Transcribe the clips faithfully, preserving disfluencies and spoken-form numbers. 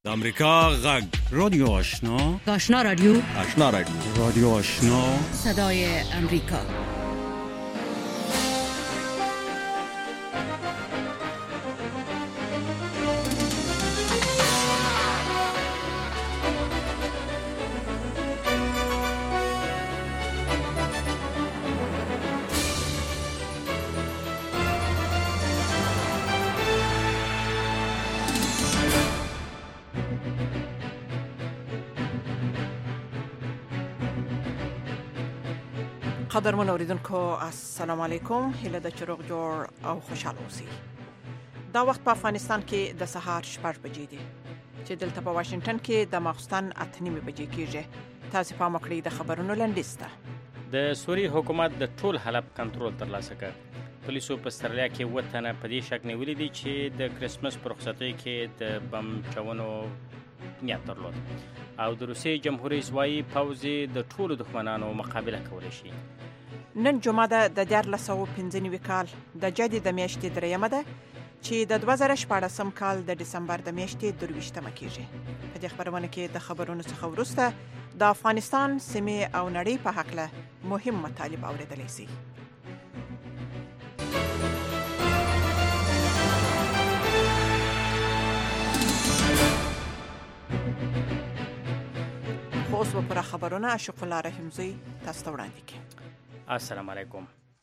د امریکا غږ رادیو آشنا آشنا رادیو آشنا رادیو رادیو آشنا صدای امریکا. قدرمن اوریدونکو السلام علیکم، هیله د چروغ جوړ او خوشاله اوسئ. دا وخت په افغانستان کې د سهار شپږ بجې دي چې دلته په واشنگټن کې د ماخستن اته نیمې بجې کېږي. تاسو په مکړی د خبرونو لنډیسته. د سوریې حکومت د ټول حلب کنټرول ترلاسه کړ. پولیسو په استرالیا کې وطن په دې شک نیولې دي چې د کریسمس پر رخصتۍ کې د بم چونو نیت درلود او د روسیې جمهوریت رئیس وايي پوځ د ټولو دښمنانو مقابله کولی شي. نن جمعه ده د دیارلس سوه پنځه نوي کال د جدي د میاشتې دریمه ده چې د دوه زره شپاړسم کال د ډسمبر د میاشتې درویشتمه کېږي. په دې خبرونه کې د خبرونو څخه وروسته د افغانستان سیمې او نړۍ په هکله مهم مطالب اورېدلی شي. خو اوس به پر خبرونه اشق الله رحمزی تاسو ته وړاندې کړي. السلام علیکم.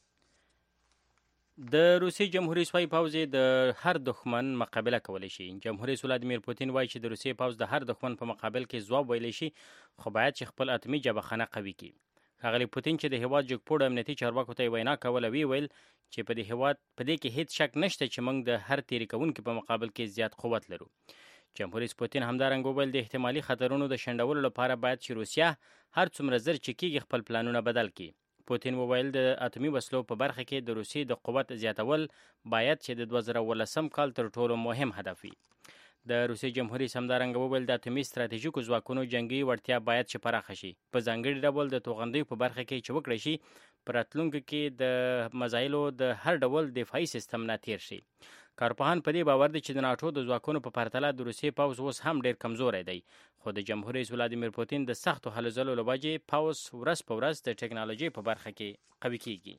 د روسیې جمهوریت رئیس وايي پوځ د هر دښمن مقابله کولی شي. جمهوریت رئیس ولادیمیر پوتین وايي چې د روسیې پوځ د هر دښمن په مقابل کې ځواب ویلی شي، خو باید چې خپل اتمی جبههخانه قوي کړي. ښاغلی پوتین چې د هیواد جګپوړو امنیتي چارواکو ته وینا کوله وی ویل چې په دې هیواد په دې کې هیڅ شک نشته چې موږ د هر تیری کوونکي په مقابل کې زیات قوت لرو. جمهوریت رئیس پوتین همدارنګه وویل د احتمالي خطرونو د شنډولو لپاره باید چې روسیه هر څومره زر چې کېږي خپل پلانونه بدل کړي. پوتین وویل د اتمی وسلو په برخه کې د روسیې د قوت زیاتول باید چې د دوه زره اوولسم کال تر ټولو مهم هدف وي. د روسیې جمهوریت رئیس همدارنګه وویل د اتمی ستراتیژیکو ځواکونو جنگي وړتیا باید چې پراخه شي، په ځانګړي ډول د توغندیو په برخه کې چې وکړی شي په راتلونکي کې د مزایلو د هر ډول دفاعي سیستم نه تیر شي. کارپوهان په دې باور دي چې د ناټو د ځواکونو په پرتله د روسیې پوځ اوس هم ډیر کمزوری دی، خو د جمهوریت رئیس ولادیمیر پوتین د سختو هلو ځلو له وجې پوځ ورځ په ورځ د ټکنالوژۍ په برخه کې قوي کیږي.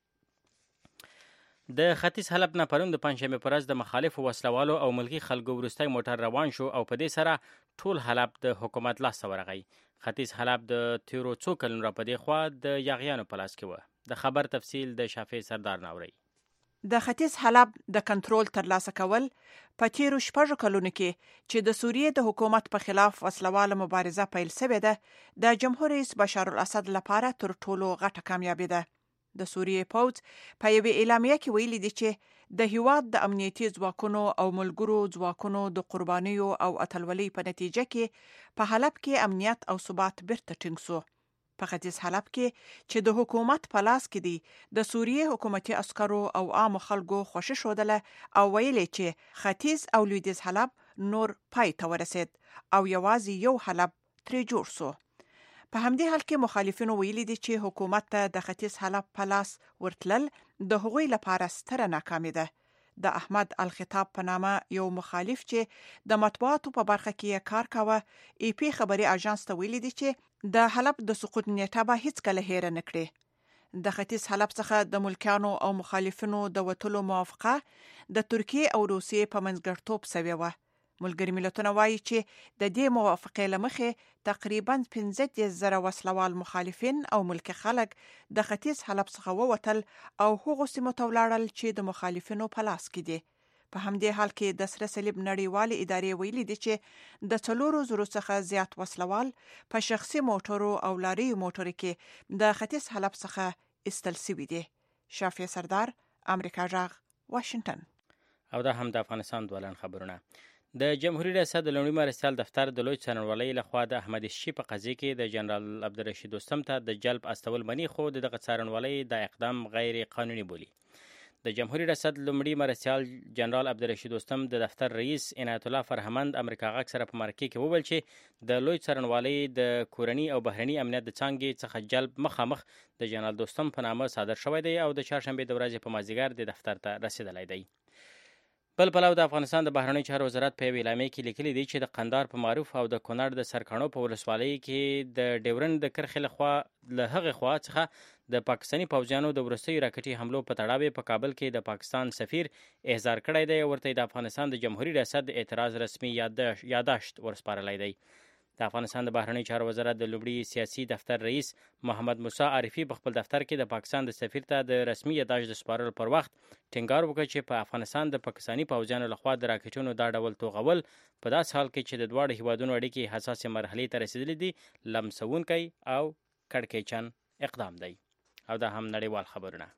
د ختیځ حلب نه پرون د پنجشنبې په ورځ د مخالفو وسلوالو او ملکي خلکو وروستی موټر روان شو او په دې سره ټول حلب د حکومت لاسته ورغی. ختیځ حلب د تیرو څو کلونو را په دې خوا د یاغیانو په لاس کې وه. د خبر تفصیل د شافع سردار ناوري. د ختیځ حلب د کنټرول ترلاسه کول په تیرو شپږو کلونو کې چې د سوریې د حکومت په خلاف وسلواله مبارزه پیل شوې ده د جمهور رئیس بشار الاسد لپاره تر ټولو غټه کامیابي ده. د سوریې پوځ په یوې اعلامیه کې ویلي دي چې د هیواد د امنیتي ځواکونو او ملګرو ځواکونو د قربانیو او اتلولۍ په نتیجه کې په حلب کې امنیت او ثبات بیرته ټینګ شو. په ختیځ حلب کې چې د حکومت په لاس کې دی د سوریې حکومتي عسکرو او عامو خلکو خوښي ښودله او ویلې چې ختیځ او لویدیځ حلب نور پای ته ورسید او یوازې یو حلب ترې جوړ شو. په همدې حال کې مخالفینو ویلي دي چې حکومت ته د ختیځ حلب په لاس ورتلل د هغوی لپاره ستره ناکامي ده. د احمد الخطاب په نامه یو مخالف چې د مطبوعاتو په برخه کې کار کاوه ای پی خبري اژانس ته ویلي دي چې د حلب د سقوط نیټه به هیڅ کله هیر نه کړي. د ختیځ حلب څخه د ملکیانو او مخالفینو د وټلو موافقه د ترکیې او روسیې په منځګړیتوب شوې وه. ملګري ملتونه وایي چې د دې موافقې له مخې تقریبا پنځه دېرش زره وسلوال مخالفین او ملکي خلک د ختیځ حلب څخه ووتل او هغو سیمو ته ولاړل چې د مخالفینو په لاس کې دي. په همدې حال کې د سره صلیب نړیوالې ادارې ویلي دي چې د څلورو زرو څخه زیات وسلوال په شخصي موټرو او لاریو موټرو کې د ختیځ حلب څخه ایستل شوي دي. شافع سردار، امریکا غږ، واشنگټن. او دا هم د افغانستان دولان خبرونه. د جمهوریت ریاست د لومړي مرستیال دفتر د لوی څارنوالۍ لخوا د احمد شي په قضیه کې د جنرال عبدالرشید دوستم ته د جلب استول مني، خو دغه څارنوالۍ د اقدام غیر قانوني بولي. د جمهوریت ریاست لومړي مرستیال جنرال عبدالرشید دوستم د دفتر رئیس عنایت الله فرهمند امریکا غږ سره په مرکه کې وویل چې د لوی څارنوالۍ د کورني او بهرني امنیت د څانګې څخه جلب مخامخ د جنرال دوستم په نامه صادر شوی دی او د چهارشنبې د ورځې په مازدیګر د دفتر ته رسیدلی دی. بل پلو د افغانستان د بهرنیو چارو وزارت په یوه اعلامیه کې لیکلي دي چې د قندهار په معروف او د کونړ د سرکاڼو په ولسوالۍ کې د ډیورند د کرښې لخوا له هغې خوا څخه د پاکستاني پوځیانو د وروستیو راکټي حملو په تړاو په کابل کې د پاکستان سفیر احضار کړی دی، ورته د افغانستان د جمهوریت ریاست د اعتراض رسمي یادداشت ورسپارلی دی. د افغانستان د بهرنیو چارو وزارت د لومړي سیاسي دفتر رئیس محمد موسی عارفي په خپل دفتر کې د پاکستان د سفیر ته د رسمي یادداشت د سپارلو پر وخت ټینګار وکړ چې په افغانستان د پاکستاني پوځیانو لخوا د راکټونو دا ډول توغول په داس حال کې چې د دواړو هیوادونو اړیکې حساسې مرحلې ته رسیدلې دي لمسونکی او کړکېچن اقدام دی. او دا هم نړیوال خبرونه.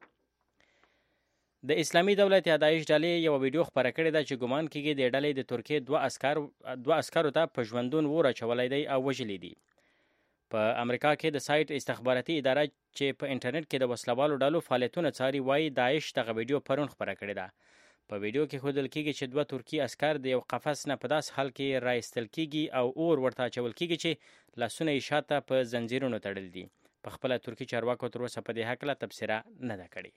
د اسلامي دولت یا داعش ډلې یو ویډیو خپره کړې ده چې ګمان کېږي د ډلې د ترکیې دوه عسکر دوه عسکرو ته په ژوندون اور اچولی دی او وژلي دي. په امریکا کې د سایټ استخباراتي اداره چې په انټرنیټ کې د وسلوالو ډلو فعالیتونه څاري وایي داعش دغه ویډیو پرون خپره کړې ده. په ویډیو کې ښودل کېږي چې دوه ترکي عسکر د یو قفس نه په داس حال کې راایستل کېږي او اور ورته اچول کېږي چې لاسونه یې شاته په زنځیرونو تړلي دي. په خپله ترکي چارواکو تر اوسه په دې هکله تبصره نه ده کړې.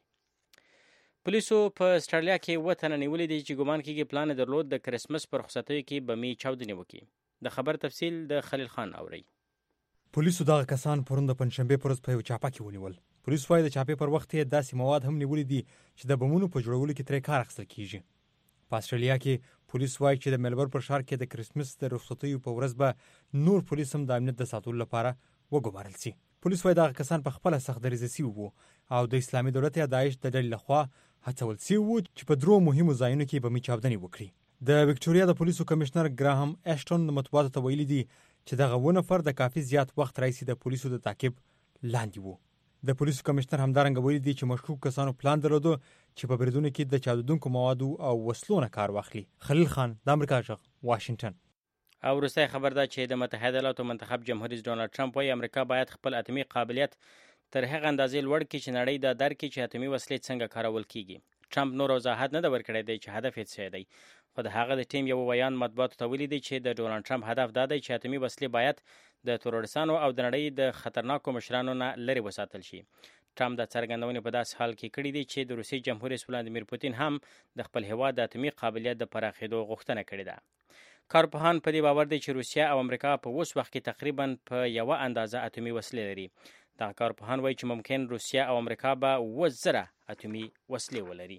پولیسو په استرالیا کې اووه تنه نیولي دي چې ګمان کېږي پلان یې درلود د کرسمس پر رخصتیو کې بمي چاودنې وکړي. د خبر تفصیل د خلیل خان اوري. پولیسو دغه کسان پرون د پنجشنبې پر ورځ په یو چاپه کې ونیول. پولیس وايي د چاپې پر وخت یې داسې مواد هم نیولي دي چې د بمونو په جوړولو کې ترې کار اخیستل کېږي. په استرالیا کې پولیس وايي چې د ملبورن پر ښار کې د کرسمس د رخصتیو په ورځ به نور پولیس هم د امنیت د ساتلو لپاره وګمارل شي. پولیس وايي دغه کسان په خپله سخت دریځه سوي وو او د اسلامي دولت یا داعش د ډلې لخوا هڅول سوي وو چې په درو مهمو ځایونو کې بمي چاودنې وکړي. د وکټوریا د پولیسو کمشنر ګراهم اشټون د مطبوعاتو ته ویلي دي چې دغه اووه نفر د کافي زیات وخت راهیسې د پولیسو د تعقیب لاندې وو. د پولیسو کمشنر همدارنګه ویلي دي چې مشکوک کسانو پلان درلوده چې په بریدونو کې د چاودونکو موادو او وسلو نه کار واخلي. خلیل خان، د امریکا غږ، واشنگټن. او وروستی خبر ده چې د متحده ایالاتو منتخب جمهور رئیس ډونالډ ټرمپ وايي امریکا باید خپل اتمي قابلیت تر هغه اندازې لوړ کړي چې نړۍ دا درک کړي چې اتمي وسلې څنګه کارول کیږي. ټرمپ نور وضاحت نه ده ورکړی دی چې هدف یې څه دی، خو د هغه د ټیم یو ویان مطبوعاتو ته ویلي دی چې د ډونالډ ټرمپ هدف دا دی چې اتمي وسلې باید د تروریستانو او د نړۍ د خطرناکو مشرانو نه لرې وساتل شي. ټرمپ د څرګندونې په داسې حال کې کړي دي چې د روسیې جمهور رئیس ولادیمیر پوتین هم د خپل هیواد د اتمي قابلیت د پراخېدو غوښتنه کړې ده. کارپوهان په دې باور دي چې روسیه او امریکا په اوس وخت کې تقریبا په یوه اندازه اتمي وسلې لري. دا کارپوهان وایي چې ممکن روسیه او امریکا به اووه زره اتمي وسلې ولري.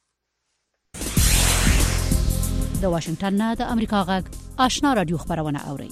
د واشنگټن نه د امریکا غږ آشنا رادیو خبرونه اوري.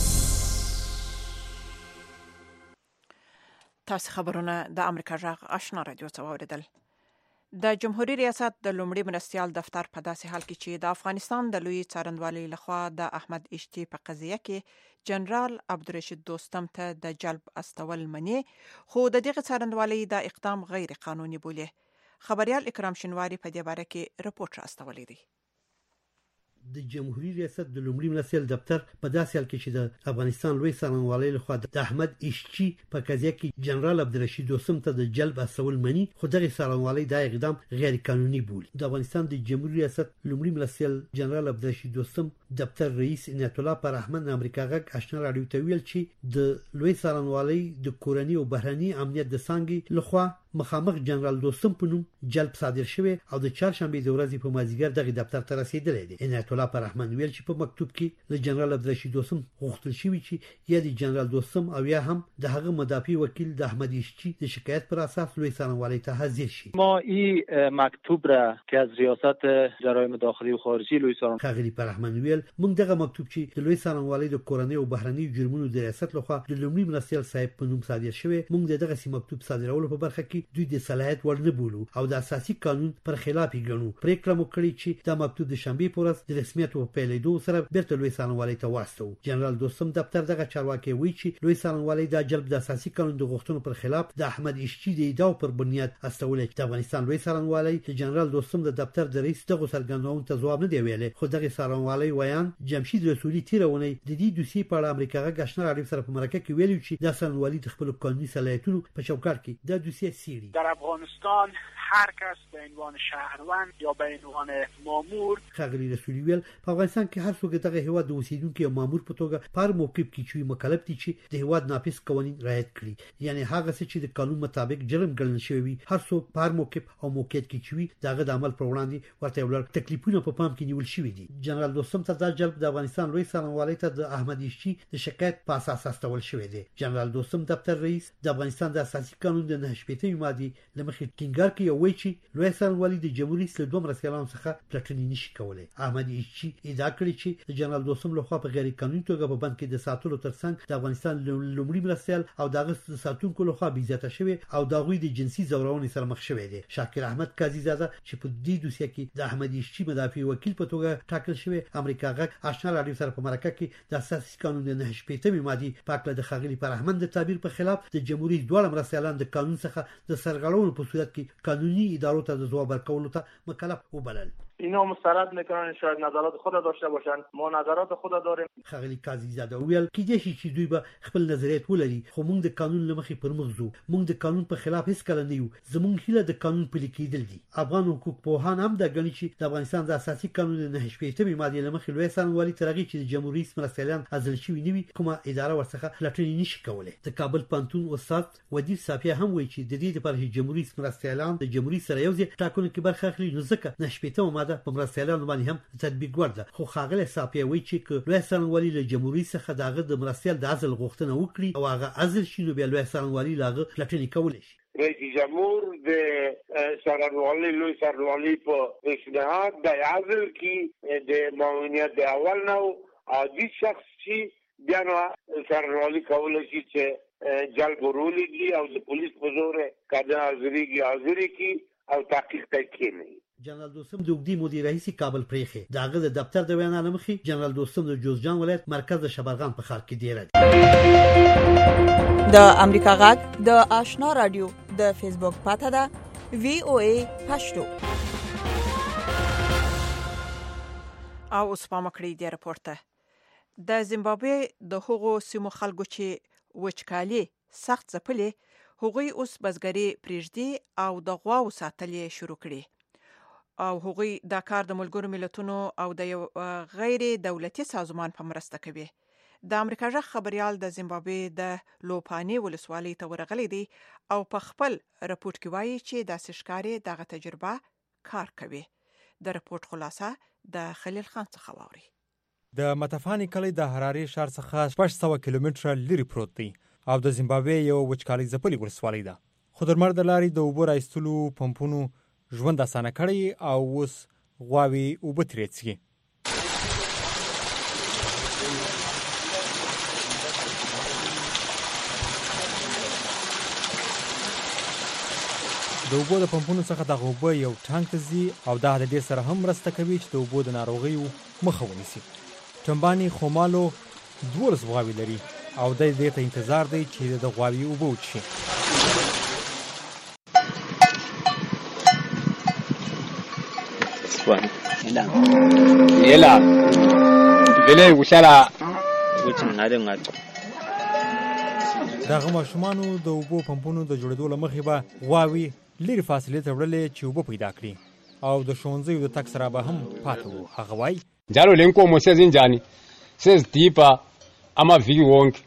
تاسو خبرونه د امریکا غږ آشنا رادیو څخه اوریدل. د جمهوریت ریاست د لومړي مرستیال دفتر په داسې حال کې چې د افغانستان د لوی څارنوالۍ لخوا د احمد اشتي په قضیه کې جنرال عبدالرشید دوستم ته د جلب استول منی، خو د دغه څارنوالۍ د اقدام غیر قانوني بولي. خبريال اکرام شنواری په دې باره کې رپورټ راستولی دی. د جمهوریت ریاست د لومړي مرستیال دفتر په داسې حال کې چې د افغانستان لوی څارنوالۍ لخوا د احمد اشچی په قضیه کې جنرال عبدالرشید دوستم ته د جلب استول منی، خو دغه څارنوالۍ دا اقدام غیر قانوني بولي. د افغانستان د جمهوریت ریاست لومړي مرستیال جنرال عبدالرشید دوستم دفتر رئیس عنایت الله پر احمد امریکا غږ آشنا رادیو ته ویل چې د لوی څارنوالۍ د کورنی او بهرنی امنیت د څانګې لخوا مخامخ جنرال دوستم په نوم جلب صادر شوی او د چهارشنبه د ورځې په مازیګر دغه دفتر ته رسیدلی دی. عنایت الله پر احمد ویل چې په مکتوب کې له جنرال عبدالرشید دوستم غوښتل شوی چې یا د جنرال دوستم او یا هم د هغه مدافع وکیل د احمد اشچی د شکایت پر اساس لوی څارنوالۍ ته حاضر شي. ما این مکتوب را که از ریاست جرایم داخلی و خارجی لوی څارنوالۍ خغلی پر احمد ویل موږ دغه مکتوب چې د لوی څارنوالۍ د کورنۍ او بهرنی جرمونو د ریاست لخوا د لومړي مرستیال صاحب په نوم صادر شوی، موږ دغه سی مکتوب صادرولو په برخه کې دوی د صلاحیت ورنه بولو او د اساسي قانون پر خلاف ګڼو. پریکړه مو کړې چې دا مکتوب د شنبې په ورځ د رسمیت په پیلېدو سره بیرته لوی څارنوالۍ ته واستو. جنرال دوستم دفتر دغه چارواکي وایي چې لوی څارنوالۍ د جلب د اساسي قانون د غوښتنو پر خلاف د احمد اشچی د ادعا پر بنیاد استول. د افغانستان لوی څارنوالۍ د جنرال دوستم د دفتر د رئیس دغه څرګندونو ته ځواب نه دی ویلي، خو دغه څارنوالۍ ویان جمشید رسولي تیرونه د دې دوسیې په اړه امریکا غږ آشنا رادیو سره په مرکه کې ویلي چې د څارنوالۍ د خپل قانوني صلاحیتونو په چوکاټ کې د دوسیې سیری در افغانستان هر کس به عنوان شهروند یا به عنوان مامور. ښاغلي رسولي ویل په افغانستان کې هر څوک دغه هیواد د اوسیدونکو یا مامور په توګه په هر موقف کې چې مکلف دي چې د هیواد نافذ قوانین رعایت کړي، یعنی هغه څه چې د قانون مطابق جرم ګڼل شوی وي هر څوک په هر موقف او موقعیت کې چې وي دغه د عمل پر وړاندې ورته یو لړ تکلیفونه په پام کې نیول شوي دي. جنرال دوستم ته دا جلب د افغانستان لوی څارنوالۍ ته د احمد ایشچي د شکایت په اساس استول شوی دی. جنرال دوستم دفتر رئیس د افغانستان د اساسي قانون د نه شپږمې ماده لمخې ټینګار کوي او وایي چې لوی څارنوالي د جمهوریت رئیس له دوه مرستیالانو څخه پلټنې نشي کولای. احمد ایشچي ادعا کړې چې د جنرال دوستم لخوا په غیر قانوني توګه په بند کې د ساتلو ترڅنګ د افغانستان لومړي مرستیال او دغه د ساتونکو لخوا بې عزته شوی او دغوی د جنسي ځورونې سره مخ شوی دی. شاکر احمد قاضي زاده چې په دې دوسیه کې د احمد ایشچي مدافع وکیل په توګه ټاکل شوی امریکا غږ آشنا راډیو سره په مرکه کې د اساسي قانون د نه شپږمې ماده په اړه د ښاغلي فرهمند د تعبیر په خلاف د جمهوریت دوه مرستیالان د قانون څخه د سرغړونې په صورت کې قانوني ادارو ته د ځواب ورکولو ته مکلف وبلل. اینا مسترد میکنن شاید نظرات خود داشته باشن، ما نظرات خود داریم. ښاغلي قاضي زاده ویل کېدای شي چې دوی به خپل نظریات ولري خو موږ د قانون له مخې پر مخ ځو، موږ د قانون په خلاف هیڅ کله نه یو، زموږ هیله د قانون پلي کېدل دي. افغان حقوق پوهان هم دا ګڼي چې د افغانستان د اساسي قانون د نه شپږمې مادې له مخې لوی څارنوالي تر هغې چې د جمهوریت مرستیالان عزل شوي نه وي کومه اداره ورڅخه پلټنې نشي کولی. د کابل پوهنتون استاد ودیع صافیه هم وایي چې د دې لپاره چې جمهوریت مرستیالان د جمهوریت سره یو ځای ټاکنو کې برخه اخلي نو ځکه نه شپږمه ماده په مرستیالانو باندې هم تطبیق ورده. خو ښاغلی صافیه وایي چې لوی څارنوالي له جمهوریت څخه د هغه د مرستیال د عزل غوښتنه وکړي او هغه عزل شي نو بیا لوی څارنوالي له هغه پلټنې کولی شي. رئیس جمهور د څارنوالۍ لوی څارنوالۍ په پیشنهاد د عزل کې د معاونیت د اول نه عادي شخص چې بیا نو څارنوالي کولی شي چې جلب ورولیږي او د پولیس په زور کاده حاضرېږي حاضرې کړي او تحقیق ته کښېنوي. جنرال دوستم د اوږدې مودې راهیسې کابل پرېښی. د هغه د دفتر د وینا له مخې جنرال دوستم د جوزجان ولایت مرکز د شبرغان په ښار کې دیره دی. د امریکا غږ د آشنا رادیو د فیسبوک پاته ده وی او ای پښتو. او اوس پام کړئ د راپورته د زیمبابوې د هغو سیمو خلکو چې وچکالي سخت ځپلې هغوی اوس بزګري پرېږدي او د غواو ساتل یې شروع کړي او هغوی دا کار د ملګرو ملتونو او د یو غیر دولتي سازمان په مرسته کوي. د امریکا غږ خبريال د زیمبابوې د لوپاني ولسوالۍ ته ورغلی دی او په خپل رپورت کې وایي چې د سشکاري دغه تجربه کار کوي. د رپورت خلاصه د خلیل خان څخه واوري. د متفانی کلی د حراري شهر څخه شپږ سوه کیلومتره لرې پروت دی او د زیمبابوې یو وچکالي ځپلې ولسوالۍ ده. خو د لمر د لارې د اوبو رایستلو پمپونو ژوند اسانه کړی او اوس غواوې اوبه ترې څښي. د اوبو د پمپونو څخه دغه اوبه یو ټانک ته ځي او دا د دې سره هم مرسته کوي چې د اوبو د ناروغیو مخه ونیسي. ټمباني خومالو دولس غواوې لري او دی دې ته انتظار دی چې د غواوې اوبه وڅښي. Yela vile ushala وچنګاده غاټ دغه ماشومانو د اوبو پمپونو د جوړېدو لمخې به غواوې لرې فاصلې ته وړلې چې اوبه پیدا کړي او د ښوونځیو د تګ سره به هم پاتې وو. هغه وایي njalo le nkomo sezinjani sezidipha amaviki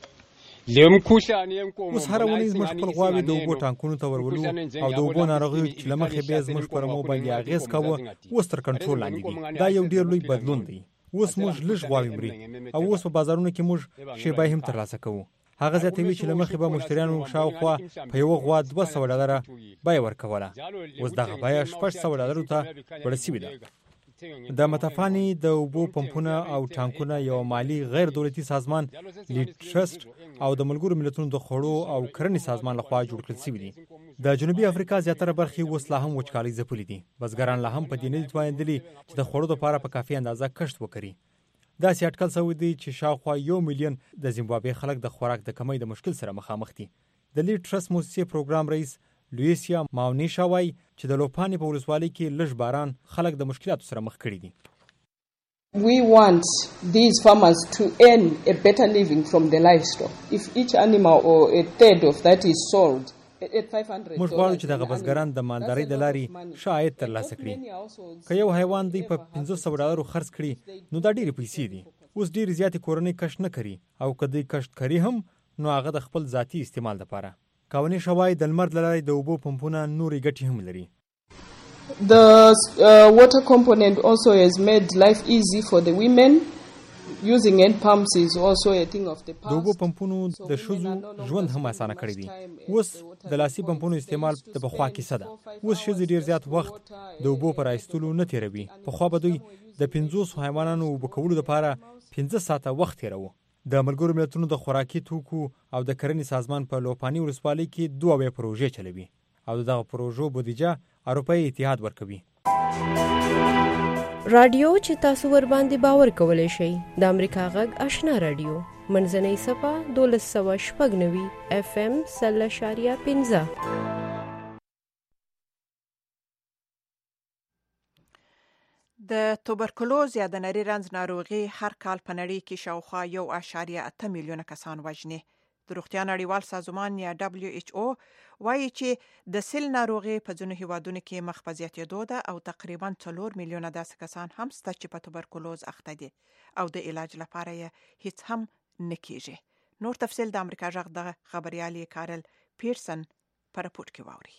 اوس هره ونې زموږ خپل غواوې د اوبو ټانکونو ته ورولو او د اوبو ناروغیو چې له مخې به یې زموږ پر رمو باندې اغېز کاوه اوس تر کنټرول لاندې دي. دا یو ډېر لوی بدلون دی. اوس موږ لږ غواوې مري او اوس په بازارونو کې موږ شیبای هم ترلاسه کوو. هغه زیاتوي چې له مخې به مشتریانو شاوخوا په یوه غوا دوه سوه ډالره بیه ورکوله. اوس دغه بیه شپږ سوه ډالرو ته لوړه سوې ده. د متفانی د اوبو پمپونه او ټانکونه یو مالی غیر دولتي سازمان لیډ ټرست او د ملګرو ملتونو د خوړو او کرنې سازمان لخوا جوړ کړل شوي دي. د جنوبي افریقا زیاتره برخې اوس لا هم وچکالۍ ځپلې دي. بزګران لا هم په دې نه دي توانېدلي چې د خوړو لپاره په کافي اندازه کښت وکړي. داسې اټکل شوی دی چې شاوخوا یو میلیون د زیمبابوې خلک د خوراک د کمۍ د مشکل سره مخامخ دي. د لیډ ټرست موسسې پروګرام رئیس لویسیا ماونیشا وایي چې د لوپاني په ولسوالۍ کې لږ باران خلک د مشکلاتو سره مخ کړي دي. We want these farmers to earn a better living from the livestock. If each animal or a third of that is sold, موږ غواړو چې دغه بزګران د مالدارۍ د لارې ښه عاید ترلاسه کړي. که یو حیوان دوی په پنځه سوه ډالرو خرڅ کړي نو دا ډېرې پیسې دي. اوس ډېرې زیاتې کورنۍ کښت نه کوي او که دوی کښت کوي هم نو هغه د خپل ذاتي استعمال لپاره. قوانین شوای د لمر له لارې د اوبو پمپونه نورې ګټې هم لري. The uh, water component also has made life easy for the women. Using hand pumps is also a thing of the past. د اوبو پمپونو د ښځو ژوند هم اسانه کړی دی. اوس د لاسي پمپونو استعمال د پخوا کیسه ده. اوس ښځې ډېر زیات وخت د اوبو په رایستلو نه تېروي. پخوا به دوی د پنځوسو حیوانانو اوبه کولو لپاره پنځه ساعته وخت تېراوه. د ملګرو ملتونو د خوراکي توکو او د کرنې سازمان په لوپاني ولسوالۍ کې دوه اویا پروژې چلوي او دغه پروژو بودیجه اروپایي اتحاد ورکوي. رادیو چې تاسو ور باندې باور کولای شئ د امریکا غږ آشنا رادیو منځنۍ صفه دولس سوه شپږ نوي اف ام سل اشاریه پنځه. د توبرکلوز یا د نري رنځ ناروغي هر کال په نړۍ کې شاوخوا یو اشاریه اته میلیونه کسان وژني. د روغتیا نړیوال سازمان یا دبلیو ایچ او وایي چې د سل ناروغي په ځینو هیوادونو کې مخ په زیاتېدو ده او تقریبا څلور میلیونه داسې کسان هم شته چې په توبرکلوز اخته دي او د علاج لپاره یې هیڅ هم نه کیږي. نور تفصیل د امریکا غږ د خبريالي کارل پیرسن په راپور کې واوري.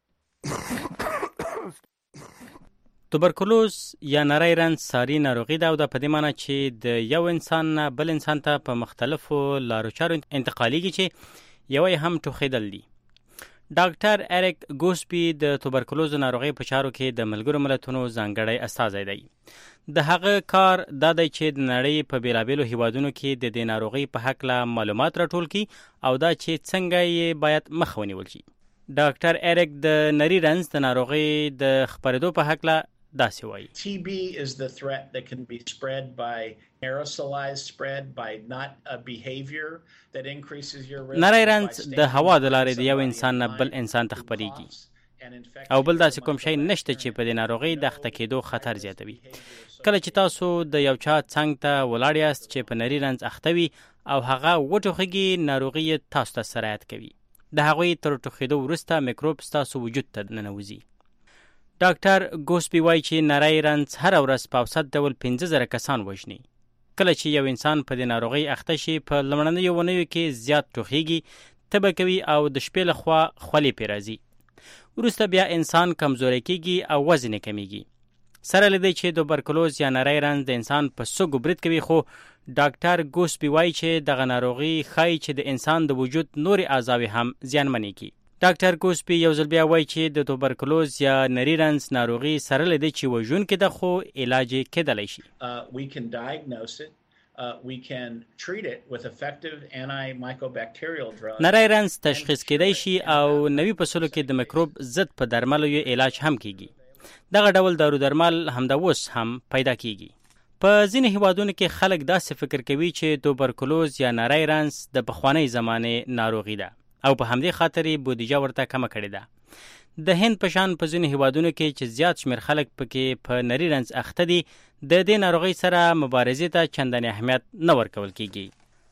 توبرکلوز یا نری رنځ ساري ناروغي ده او د په دې معنی چې د یو انسان نه بل انسان ته په مختلفو لارو چارو انتقالیږي چې یو یې هم ټوخېدل دي. ډاکټر اریک ګوسپي د توبرکلوز ناروغي په چارو کې د ملګرو ملتونو ځانګړی استازی دی. د هغه کار دا دی چې د نړۍ په بیلابیلو هیوادونو کې د دې ناروغي په هکله معلومات راټول کړي او دا چې څنګه یې باید مخه ونیول شي. ډاکټر اریک د نری رنځ د ناروغي د خپرېدو په هکله داسې وایي. T B is the threat that can be spread by aerosolized spread by not a behavior that increases your risk. نری رنځ د هوا د لارې د یو انسان نه بل انسان ته خپرېږي او بل داسې کوم شی نشته چې په دې ناروغي د اخته کېدو خطر زیاتوي. کله چې تاسو د یو چا څنګ ته ولاړ یاست چې په نری رنځ اخته وي او هغه وټوخېږي ناروغي تاسو ته سرایت کوي. د هغوی تر ټوخېدو وروسته میکروب ستاسو وجود ته ننوځي. ډاکټر ګوسپي وایي چې نری رنځ هره ورځ په اوسط ډول پنځه زره کسان وژني. کله چې یو انسان په دې ناروغۍ اخته شي په لومړنیو اونیو کې زیات ټوخېږي، تبه کوي او د شپې لخوا خولې پرې راځي. وروسته بیا انسان کمزوری کېږي او وزن یې کمیږي. سره له دې چې توبرکلوز یا نری رنځ د انسان په سږو برید کوي، خو ډاکټر ګوسپي وایي چې دغه ناروغي ښایي چې د انسان د وجود نورې اعضاوې هم زیانمنې کړي. ډاکټر ګوسپي یو ځل بیا وایي چې د توبرکلوز یا نری رنځ ناروغي سره له دې چې وژونکې ده خو علاج یې کېدلی شي. Uh, we can diagnose it. Uh, we can treat it with effective antimicrobial drugs. نری رنځ تشخیص کېدی شي او نوي فصلو کې د میکروب ضد په درملو یې علاج هم کېږي. دغه ډول دارو درمل همدا اوس هم پیدا کېږي. په ځینې هیوادونو کې خلک داسې فکر کوي چې توبرکلوز یا نری رنځ د پخوانۍ زمانې ناروغي ده او په همدې خاطر یې بودیجه ورته کمه کړې ده. د هند په شان په ځینو هیوادونو کې چې زیات شمېر خلک پکې په نری رنځ اخته دي، د دې ناروغۍ سره مبارزې ته چندانې اهمیت نه ورکول کېږي.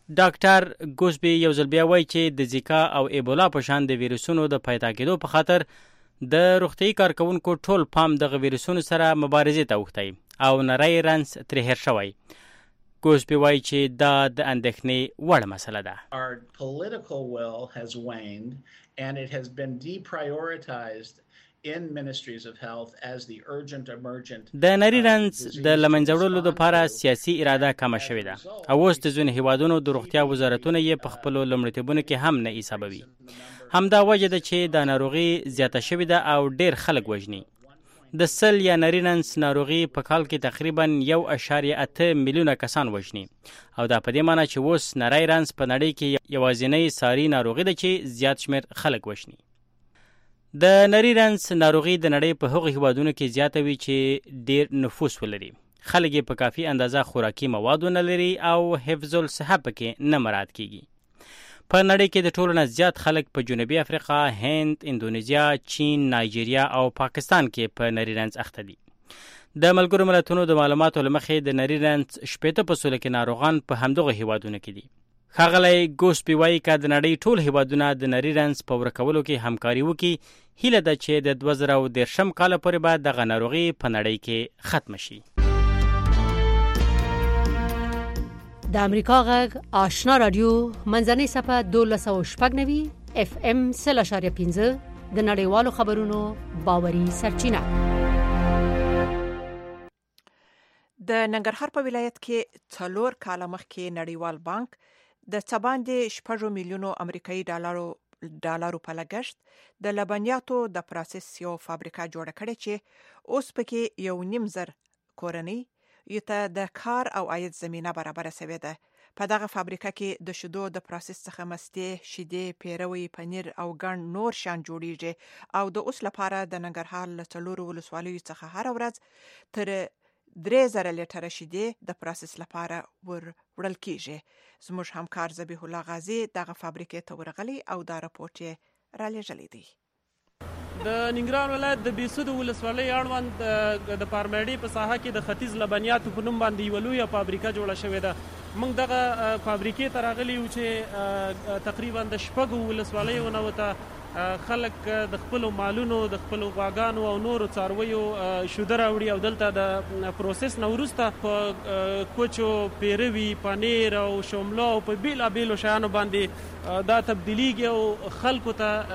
ډاکټر ګوسبي یو ځل بیا وایي چې د زیکا او ایبولا په شان د ویروسونو د پیدا کېدو په خاطر د روغتیایي کارکوونکو ټول پام دغه ویروسونو سره مبارزې ته اوښتی او نری رنځ ترې هېر شوی. ګوسبي وایي چې دا د اندېښنې وړ مسله ده. Our political will has waned and it has been deprioritized in ministries of health as the urgent emergent. د نری رنځ د له منځه وړلو لپاره سیاسي اراده کمه شوې ده او اوس د ځینو هیوادونو د روغتیا وزارتونه یې په خپلو لومړیتوبونو کې هم نه حسابوي. همدا وجه ده چې دا ناروغي زیاته شوې ده او ډېر خلک وژني. د سل یا نری رنځ ناروغي په کال کې تقریبا یو اشاریه اته میلیونه کسان وژني او دا په دې معنی چې اوس نری رنځ په نړۍ کې یوازینۍ ساري ناروغي ده چې زیات شمېر خلک وژني. د نری رنځ ناروغي د نړۍ په هغو هیوادونو کې زیاته وي چې ډېر نفوس ولري، خلک یې په کافي اندازه خوراکي مواد ونه لري او حفظ الصحه پکې نه مراعات کیږي. په نړۍ کې د ټولو نه زیات خلک په جنوبي افریقا، هند، اندونیزیا، چین، نایجیریا او پاکستان کې په نری رنځ اخته دي. د ملګرو ملتونو د معلوماتو له مخې د نری رنځ شپېته فصلو کې ناروغان په همدغو هیوادونو کې دي. ښاغلی ګوسپي وایي که د نړۍ ټول هیوادونه د نري رنځ په ورکولو کې همکاري وکړي، هیله ده چې د دوه زره او دېرشم کاله پورې به دغه ناروغي په نړۍ کې ختمه شي. د امریکا غږ آشنا رادیو منځنۍ صفحه دولس سوه شپږ نوي اف ام سل اشاریه پنځه د نړیوالو خبرونو باوري سرچینه. د ننګرهار په ولایت کې څلور کاله مخکې نړیوال بانک د څه باندې شپږ میلیونو امریکایي ډالرو ډالرو په لګښت د لبنیاتو د پروسس یو فابریکه جوړه کړې چې اوس پکې یو نیم زر کورنۍ یته د کار او عاید زمینه برابر شوې ده. په دغه فابریکه کې د شیدو د پروسس څخه مستې، شیدې، پیروي، پنیر او ګڼ نور شیان جوړیږي او د اوس لپاره د ننګرهار له څلورو ولسوالیو څخه هر ورځ تر درې زره لیټره شیدې د پروسس لپاره ور وړل کیږي. زموږ همکار ذبیح الله غازی دغه فابریکې ته ورغلی او دا راپورټ یې رالیږلی دی. د ننګرهار ولایت د بیسود ولسوالۍ اړوند د پارمېډي په ساحه کې د ختیځ لبنیاتو په نوم باندې یوه لویه فابریکه جوړه شوې ده. موږ دغه فابریکې ته راغلي یو چې تقریبا د شپږو ولسوالیو نه ورته خلک د خپلو مالونو، د خپلو غواګانو او نورو څارویو شوده راوړي او دلته د پروسس نه وروسته په کوچو، پیروي، پنیر او شوملا او په بیلابیلو شیانو باندې دا تبدیلیږي او خلکو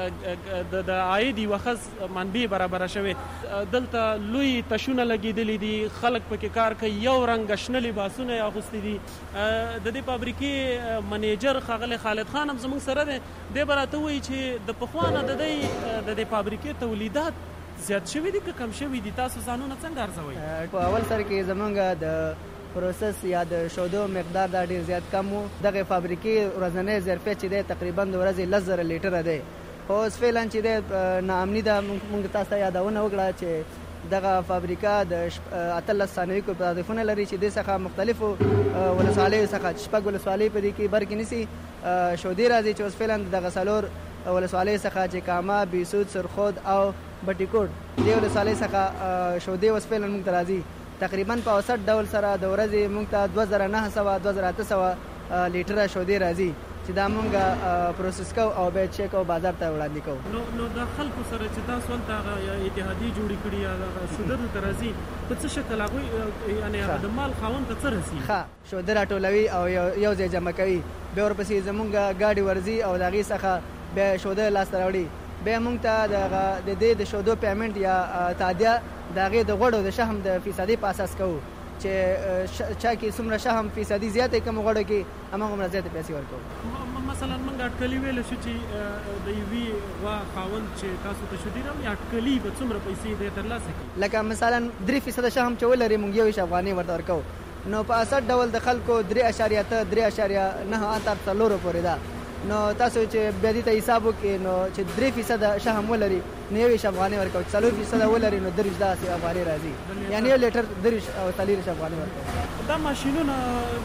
ته د عاید یوه ښه منبع برابره شوې. دلته لوی تشونه لګېدلي دي، خلک پکې کار کوي، یو رنګه شنه لباسونه یې اغوستي دي. د دې فابریکې منیجر ښاغلی خالد خان هم زموږ سره دی. دی به راته وایي چې د پخوا نه د دې د دې فابریکې تولیدات زیات شوي دي که کم شوي دي؟ تاسو ځانونه څنګه ارزوئ؟ په اول سر کې زمونږ د پروسس یا د شودو مقدار دا ډېر زیات کم و. دغه فابریکې ورځنی ظرفیت چې دی تقریبا د ورځې لس زره لیټره دی. خو اوس فعلا چې دی ناامني ده. موږ تاسو ته یادونه وکړه چې دغه فابریکه د اتلس ثانوي کو تضیفونه لري چې د څخه مختلفو ولسوالیو څخه شپږ ولسوالۍ په دې کې برخه نیسي. شودې راځي چې اوس فعلا دغه څلور ولسوالیو څخه چې کاما، بیسود، سرخود او بټي کوټ دې ولسوالۍ څخه شودې اوس فعلا موږ ته راځي. تقریبا په اوسط ډول سره د ورځې موږ ته دوه زره نه سوه دوه زره اته سوه لیټره شودې راځي چې دا موږ پروسس کوو او بیا چیک او بازار ته وړاندې کوو. نو نو د خلکو سره چې تاسو هلته هغه اتحادیې جوړې کړي یا شوده دلته راځي په څه شکل هغوی یعنې هغه د مال خاوند ته څه رسي؟ ښه شوده راټولوي او یو ځای جمع کوي، بیا ورپسې زموږ ګاډي ورځي او د هغې څخه بیا شوده لاسته راوړي. بیا موږ ته د دې د شودو پیمنټ یا تادیه د هغې د غوړو د شهم د فیصدي په اساس کوو چې چا کې څومره شهم فیصدي زیاته کم غوړو کې هماغومره زیاته پیسې ورکوو. مثلا موږ اټکلي ویلی شو چې د یوې غوا خاوند چې تاسو ته شودې راوړي اټکلي به څومره پیسې دی ترلاسه کړي؟ لکه مثلا درې فیصده شهم چې ولري موږ یو ویشت افغانۍ ورته ورکوو. نو په اساس ډول د خلکو درې اشاریه ته درې اشاریه نه تر څلورو پورې ده. نو تاسو چې بیا دې ته حساب وکړئ نو چې درې فیصده شهم ولري نو یو ویشت افغانۍ ورکوو، څلور فیصده ولري نو دېرش داسې افغانۍ راځي، یعنې یو لیټر دېرش او څلېرویشت افغانۍ ورکوو. دا ماشینونه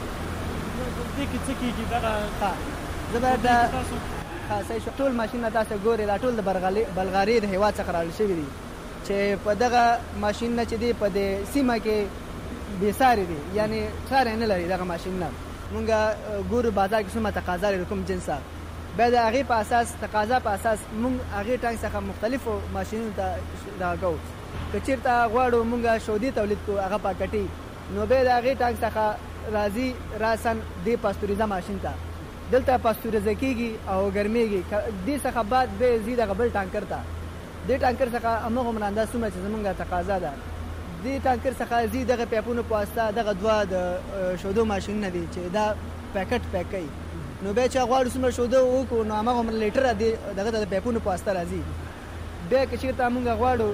دې کې څه کېږي؟ دغه ښه زه باید دا ښه صحیح شو. ټول ماشینونه تاسو ګورئ دا ټول د بلغاري د هېواد څخه راوړل شوي دي چې په دغه ماشینونه چې دي په دې سیمه کې بېساري دي، یعنې ساری نه لري دغه ماشینونه. مونږ ګورو بازار کې څومره تقاضا لري کوم جنسه، بیا د هغې په اساس تقاضا په اساس مونږ هغې ټانک څخه مختلفو ماشینونو ته دغه کوو. که چېرته غواړو مونږ شودې تولید کړو هغه پاکټي نو بیا د هغې ټانک څخه راځي راسن دې پاستوریزه ماشین ته، دلته پاستوریزه کېږي او ګرمېږي. دې څخه بعد بیا ځي دغه بل ټانکر ته، دې ټانکر څخه هماغومره اندازه څومره چې زمونږ تقاضا ده دې ټانکر څخه ځي دغه پیپونو په واسطه دغه دوه د شودو ماشینونه دي چې دا پیکټ پیک کوي. نو بیا چې غواړو څومره شوده وکړو نو هماغومره لیټره دغه د پیپونو په واسطه راځي. بیا که چېرته مونږ غواړو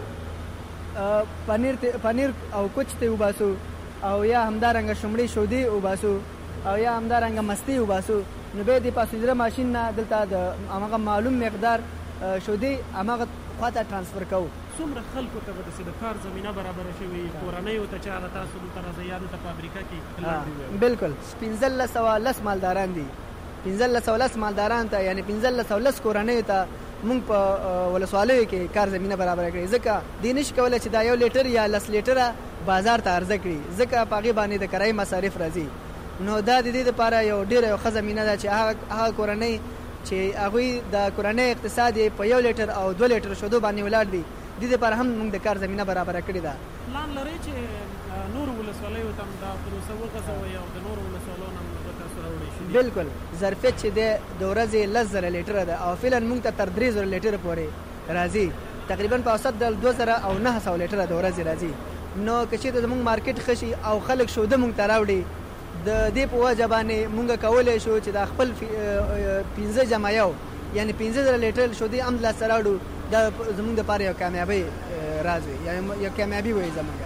پنیر پنیر او کوچ ته وباسو او یا همدارنګه شمړې شودې وباسو او یا همدارنګه مستې وباسو نو بیا د پاسنجره ماشین نه دلته د هماغه معلوم مقدار شودې هماغه خواته ترانسفر کوو. څومره خلکو ته به داسې د کار زمینه برابره شوې کورنیو ته چې هغه تاسو دلته راځئ یا دلته فابریکه کې؟ بلکل پنځلس سوه لس مالداران دي، پنځلس سوه لس مالداران ته یعنې پنځلس سوه لس کورنیو ته مونږ په ولسوالیو کې کار زمینه برابره کړې. ځکه دې نشي کولی چې دا یو لیټر یا لس لیټره بازار ته عرضه کړي، ځکه په هغې باندې د کرایې مصارف راځي. نو دا د دې لپاره یو ډیره یو ښه زمینه ده چې هغه هغه کورنۍ چې هغوی د کورنۍ اقتصاد په یو لیټر او دوه لیټر شودو باندې ولاړ دي د دې لپاره هم موږ د کار زمینه برابره کړې ده. پلان لرئ چې نور ولسوالیو ته هم دا پروسه وغځوئ او د نورو ولسوالیو نه هم تاسو راوړئ شي؟ بالکل ظرفیت چې دی د ورځې لس زره لیټره ده او فعلا موږ ته تر درې زره لیټره پورې راځي. تقریبا په اوسط د دوه زره او نهه سوه لیټره د ورځې راځي. نو که چېرته زموږ مارکیټ ښه شي او خلک شوده موږ ته راوړي د دې په وجه باندې موږ کولی شو چې د خپل پنځه جمع یو یعنې پنځه زره لیټر شودې هم لاسته راوړو. دا زموږ دپاره یو کامیابۍ راز وي یا یو کامیابي وایي زموږ.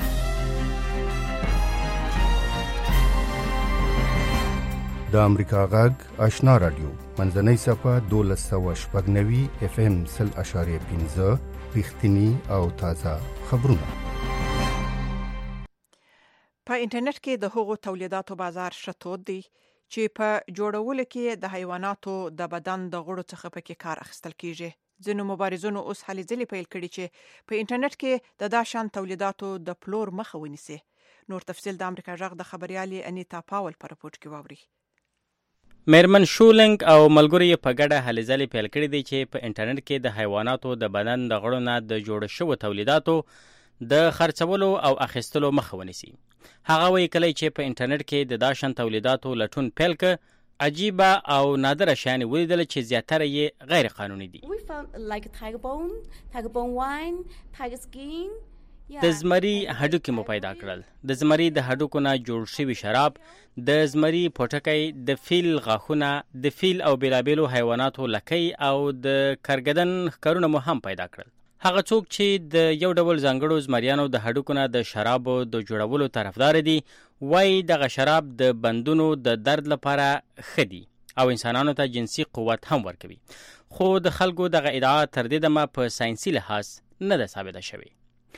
د امریکا غږ آشنا رادیو منځنۍ صفحه دولس سوه شپږ نوي اف ام سل اشاریه پنځه رښتیني او تازه خبرونه. په انټرنیټ کې د هغو تولیداتو بازار شتود دی چې په جوړولو کې د حیواناتو د بدن د غړو څخه پکې کار اخیستل کیږي. ځینو مبارزونو اوس هلې ځلې پیل کړي چې په انټرنیټ کې د دا شان تولیداتو د پلور مخه ونیسي. نور تفصیل د امریکا غږ د خبريالې انیتا پاول په رپورټ کې واوري. میرمن شولنګ او ملګري په ګډه هلې ځلې پیل کړي دي چې په انټرنیټ کې د حیواناتو د بدن د غړو نه د جوړ شوو تولیداتو د خرڅولو او اخیستلو مخه ونیسي. هغه وایي کله چې په انټرنیټ کې د داشن تولیداتو لټون پیل ک عجیبه او نادره شیان ولیدل چې زیاتره یې غیر قانوني دي. د زمري هډوکي مو پیدا کړل. د زمري د هډوکو نه جوړ شوی شراب، د زمري پوټکی، د فیل غاښونه، د فیل او بیلابیلو حیواناتو لکۍ او د کرګدن ښکارونه مو هم پیدا کړل. هغه څوک چې د یو ډول ځانګړو زمریانو د هډوکو نه د شرابو د جوړولو طرفدار دي وایي دغه شراب د بندونو د درد لپاره ښه دي او انسانانو ته جنسي قوت هم ورکوي. خو د خلکو دغه ادعا تر دې دمه په ساینسي لحاظ نه ده ثابته شوې.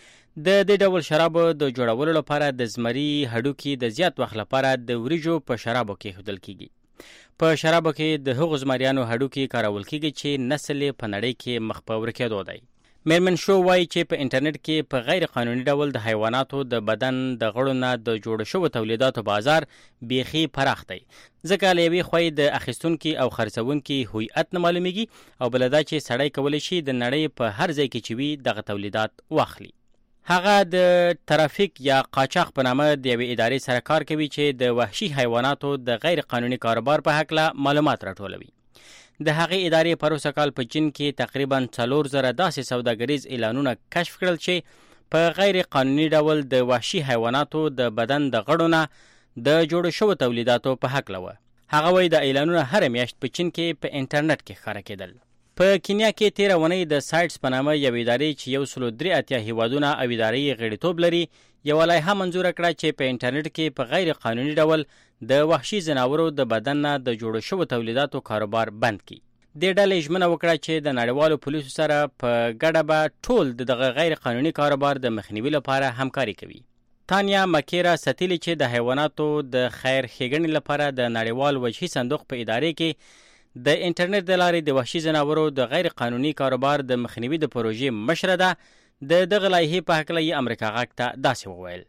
د دې ډول شرابو د جوړولو لپاره د زمري هډوکي د زیات وخت لپاره د وریجو په شرابو کې ایښودل کیږي. په شرابو کې د هغو زمریانو هډوکي کارول کیږي چې نسل یې په نړۍ کې مخ په ورکېدو دی. میرمن شو وایي چې په انټرنیټ کې په غیر قانوني ډول د حیواناتو د بدن د غړو نه د جوړ شوو تولیداتو بازار بیخي پراخ دی. ځکه له یوې خوا د اخیستونکي او خرڅونکي هویت نه معلومیږي او بله دا چې سړی کولی شي د نړۍ په هر ځای کې چې وي دغه تولیدات واخلي. هغه د ترافیک یا قاچاق په نامه د یوې ادارې سره کار کوي چې د وحشي حیواناتو د غیر قانوني کاروبار په هکله معلومات راټولوي. د هغې ادارې پروسه کال په چین کې تقریبا څلور زره داسې سوداګریز اعلانونه کشف کړل چې په غیر قانوني ډول د وحشي حیواناتو د بدن د غړو نه د جوړ شوو تولیداتو په هکله وه. هغه وایي د اعلانونه هره میاشت په چین کې په انټرنیټ کې ښکاره کېدل. په کینیا کې تیره اونۍ د سایټس په نامه یو ادارې چې یو سلو درې اتیا هیوادونه او ادارې یې غړیتوب لري یوه لایحه منظوره کړه چې په انټرنیټ کې په غیر قانوني ډول د وحشي ځناورو د بدن نه د جوړ شوو تولیداتو کاروبار بند کړي. دې ډلې ژمنه وکړه چې د نړیوالو پولیسو سره په ګډه به ټول د دغه غیر قانوني کاروبار د مخنیوي لپاره همکاري کوي. تانیا مکیرا ستیلی چې د حیواناتو د خیر ښېګڼې لپاره د نړیوال وجهي صندوق په ادارې کې د انټرنیټ د لارې د وحشي ځناورو د غیر قانوني کاروبار د مخنیوي د پروژې مشره ده. د دغه لایحې په هکله یې امریکا غږ ته داسې وویل.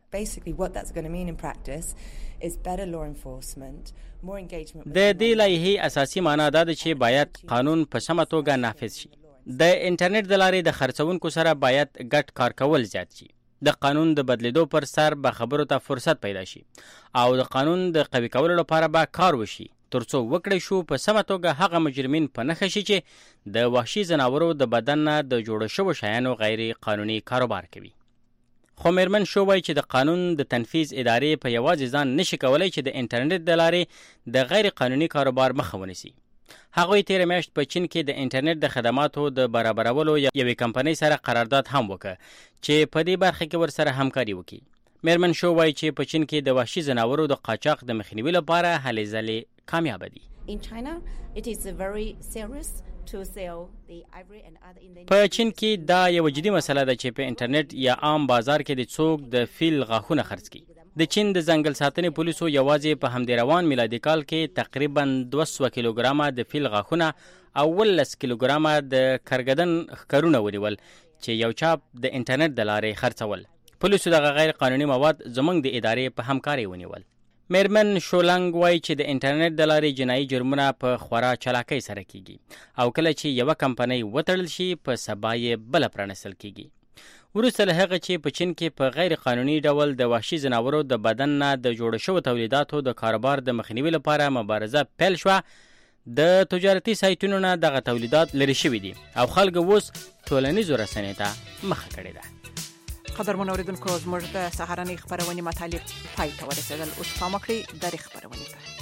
د دې لایحې اساسي معنا دا ده چې باید قانون په سمه توګه نافذ شي. د انټرنیټ د لارې د خرڅونکو سره باید ګډ کار کول زیات شي. د قانون د بدلیدو پر سر به خبرو ته فرصت پیدا شي او د قانون د قوي کولو لپاره به کار وشي ترڅو وکړی شو په سمه توګه هغه مجرمین په نښه شي چې د وحشي ځناورو د بدن نه د جوړ شوو شیانو غیر قانوني کاروبار کوي. خو میرمن شو وایي چې د قانون د تنفیذ ادارې په یوازې ځان نشي کولی چې د انټرنیټ د لارې د غیر قانوني کاروبار مخه ونیسي. هغوی تیره میاشت په چین کې د انټرنیټ د خدماتو د برابرولو یوې کمپنۍ سره قرارداد هم وکړ چې په دې برخه کې ورسره همکاري وکړي. میرمن شو وایي چې په چین کې د وحشي ځناورو د قاچاق د مخنیوي لپاره هلې ځلې کامیابه دي. په چین کې دا یو جدي مسله ده چې په انټرنیټ یا عام بازار کې د څوک د فیل غاښونه خرڅ کړي. د چین د ځنګل ساتنې پولیسو یوازې په همدې روان میلادي کال کې تقریبا دوه سوه کیلوګرامه د فیل غاښونه او اوولس کیلوګرامه د کرګدن ښکرونه ونیول چې یو چا د انټرنیټ د لارې خرڅول. پولیسو دغه غیر قانوني مواد زموږ د ادارې په همکارۍ ونیول. میرمن شولنګ وایي چې د انټرنیټ د لارې جنایي جرمونه په خورا چلاکۍ سره کیږي او کله چې یوه کمپنۍ وتړل شي په سبا یې بله پرانستل کیږي. وروسته له هغه چې په چین کې په غیر قانوني ډول د وحشي ځناورو د بدن نه د جوړ شوو تولیداتو د کاروبار د مخنیوي لپاره مبارزه پیل شوه، د تجارتي سایټونو نه دغه تولیدات لرې شوي دي او خلکو اوس ټولنیزو رسنیو ته مخه کړې ده. قدرمن اوریدونکو، زموږ د سهارنۍ خپرونې مطالب پای ته ورسېدل. اوس پام وکړئ د خپرونې ته.